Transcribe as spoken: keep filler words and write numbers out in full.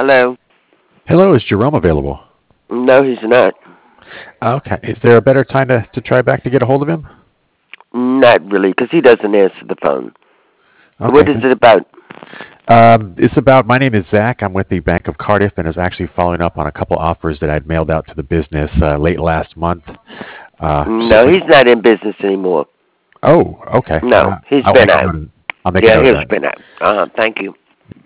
Hello? Hello, is Jerome available? No, he's not. Okay. Is there a better time to, to try back to get a hold of him? Not really, because he doesn't answer the phone. What Okay. is it about? Um, it's about my name is Zach. I'm with the Bank of Cardiff and is actually following up on a couple offers that I'd mailed out to the business uh, late last month. Uh, No, certainly. he's not in business anymore. Oh, okay. No, Uh, he's I'll been make a out. note. Of, I'll make a Yeah, note of he's that. been out. Uh huh. Thank you.